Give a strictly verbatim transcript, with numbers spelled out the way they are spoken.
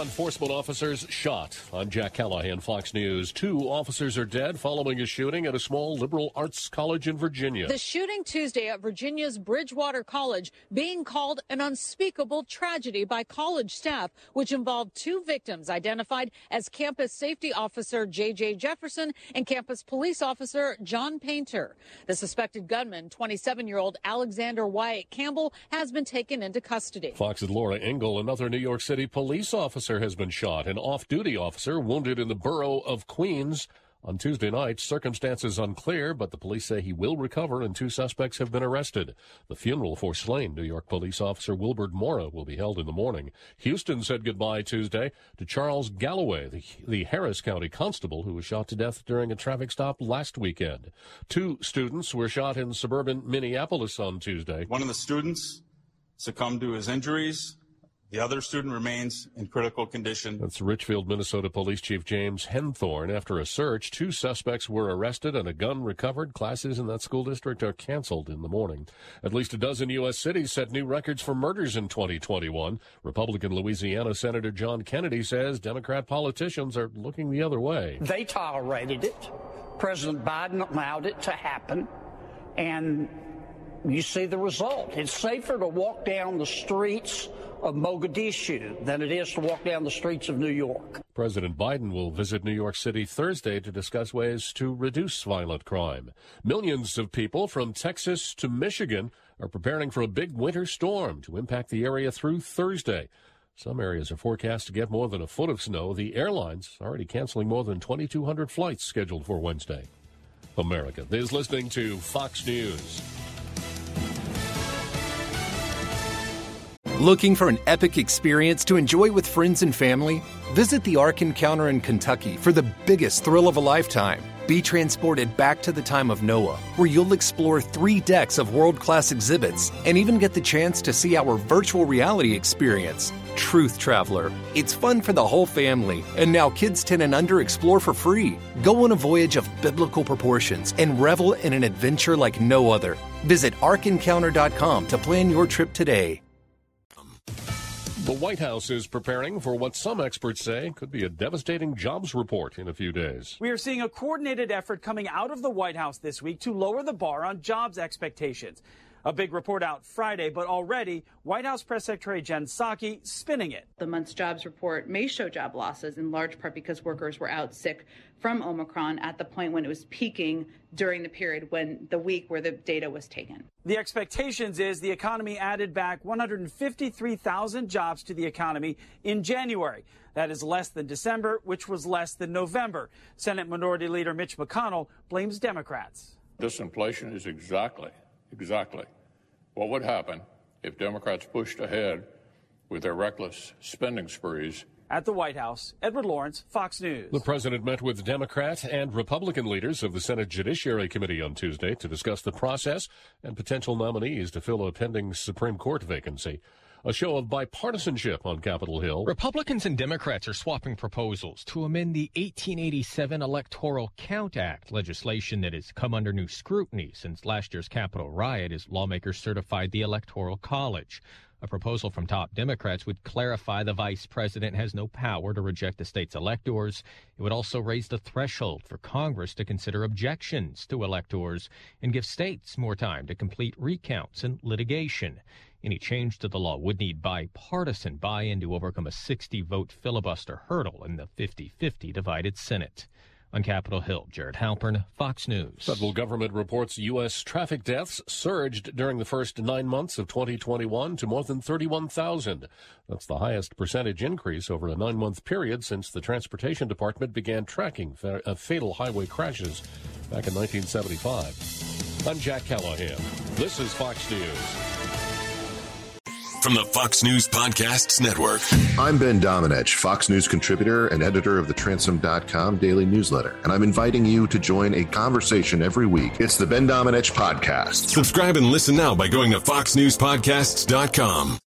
enforcement officers shot. I'm Jack Callahan, Fox News. Two officers are dead following a shooting at a small liberal arts college in Virginia. The shooting Tuesday at Virginia's Bridgewater College being called an unspeakable tragedy by college staff, which involved two victims identified as campus safety officer J J Jefferson and campus police officer John Painter. The suspected gunman, twenty-seven-year-old Alexander Wyatt Campbell, has been taken into custody. Fox's Laura Engel, another New York City police officer has been shot. An off-duty officer wounded in the borough of Queens on Tuesday night. Circumstances unclear, but the police say he will recover and two suspects have been arrested. The funeral for slain New York police officer Wilbert Mora will be held in the morning. Houston said goodbye Tuesday to Charles Galloway, the, the Harris County constable who was shot to death during a traffic stop last weekend. Two students were shot in suburban Minneapolis on Tuesday. One of the students succumbed to his injuries. The other student remains in critical condition. That's Richfield, Minnesota Police Chief James Henthorne. After a search, two suspects were arrested and a gun recovered. Classes in that school district are canceled in the morning. At least a dozen U S cities set new records for murders in twenty twenty-one. Republican Louisiana Senator John Kennedy says Democrat politicians are looking the other way. They tolerated it. President Biden allowed it to happen. And you see the result. It's safer to walk down the streets of Mogadishu than it is to walk down the streets of New York. President Biden will visit New York City Thursday to discuss ways to reduce violent crime. Millions of people from Texas to Michigan are preparing for a big winter storm to impact the area through Thursday. Some areas are forecast to get more than a foot of snow. The airlines are already canceling more than twenty-two hundred flights scheduled for Wednesday. America is listening to Fox News. Looking for an epic experience to enjoy with friends and family? Visit the Ark Encounter in Kentucky for the biggest thrill of a lifetime. Be transported back to the time of Noah, where you'll explore three decks of world-class exhibits and even get the chance to see our virtual reality experience, Truth Traveler. It's fun for the whole family, and now kids ten and under explore for free. Go on a voyage of biblical proportions and revel in an adventure like no other. Visit ark encounter dot com to plan your trip today. The White House is preparing for what some experts say could be a devastating jobs report in a few days. We are seeing a coordinated effort coming out of the White House this week to lower the bar on jobs expectations. A big report out Friday, but already White House Press Secretary Jen Psaki spinning it. The month's jobs report may show job losses in large part because workers were out sick from Omicron at the point when it was peaking during the period when the week where the data was taken. The expectations is the economy added back one hundred fifty-three thousand jobs to the economy in January. That is less than December, which was less than November. Senate Minority Leader Mitch McConnell blames Democrats. This inflation is exactly, exactly what would happen if Democrats pushed ahead with their reckless spending sprees. At the White House, Edward Lawrence, Fox News. The president met with Democrat and Republican leaders of the Senate Judiciary Committee on Tuesday to discuss the process and potential nominees to fill a pending Supreme Court vacancy. A show of bipartisanship on Capitol Hill. Republicans and Democrats are swapping proposals to amend the eighteen eighty-seven Electoral Count Act, legislation that has come under new scrutiny since last year's Capitol riot as lawmakers certified the Electoral College. A proposal from top Democrats would clarify the vice president has no power to reject the state's electors. It would also raise the threshold for Congress to consider objections to electors and give states more time to complete recounts and litigation. Any change to the law would need bipartisan buy-in to overcome a sixty-vote filibuster hurdle in the fifty-fifty divided Senate. On Capitol Hill, Jared Halpern, Fox News. Federal government reports U S traffic deaths surged during the first nine months of twenty twenty-one to more than thirty-one thousand. That's the highest percentage increase over a nine-month period since the Transportation Department began tracking fa- uh, fatal highway crashes back in nineteen seventy-five. I'm Jack Callahan. This is Fox News. From the Fox News Podcasts Network. I'm Ben Domenech, Fox News contributor and editor of the Transom dot com daily newsletter, and I'm inviting you to join a conversation every week. It's the Ben Domenech Podcast. Subscribe and listen now by going to fox news podcasts dot com.